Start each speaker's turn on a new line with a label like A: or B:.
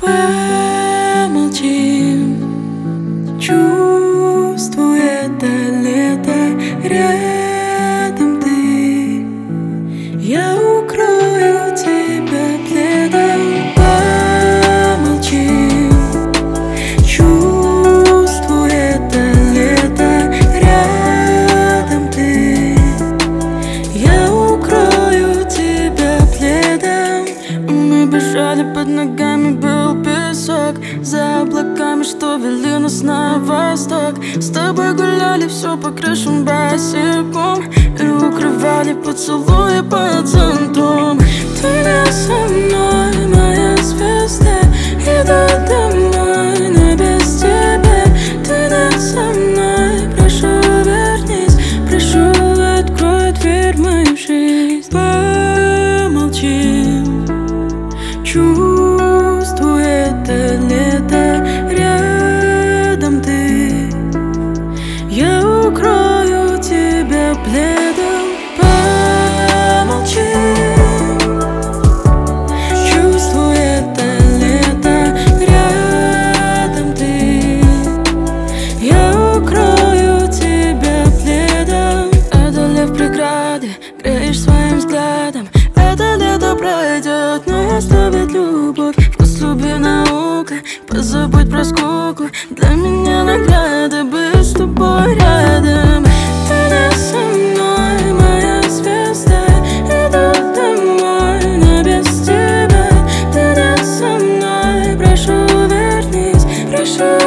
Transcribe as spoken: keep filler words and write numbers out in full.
A: Помолчим, чувствуй это лето, рядом ты. Я укрою тебя пледом. Помолчим, чувствуй это лето, рядом ты. Я укрою тебя пледом. Мы бежали, под ногами был песок, за облаками, что вели нас на восток. С тобой гуляли все по крышам босиком и укрывали поцелуи под зонтом. Ты не со мной, моя звезда, иду домой, но без тебя. Ты не со мной, прошу вернись, прошу открой дверь в мою жизнь. Помолчим, чувствуй это лето, рядом ты. Я укрою тебя пледом. Помолчим, чувствуй это лето, рядом ты. Я укрою тебя пледом. Одолев преграды, греешь своим взглядом. Это лето пройдет, но оставит любовь. Вкус любви наука, позабудь про скуку. Для меня награда быть с тобой рядом. Ты не со мной, моя звезда, иду домой, но без тебя. Ты не со мной, прошу вернись, прошу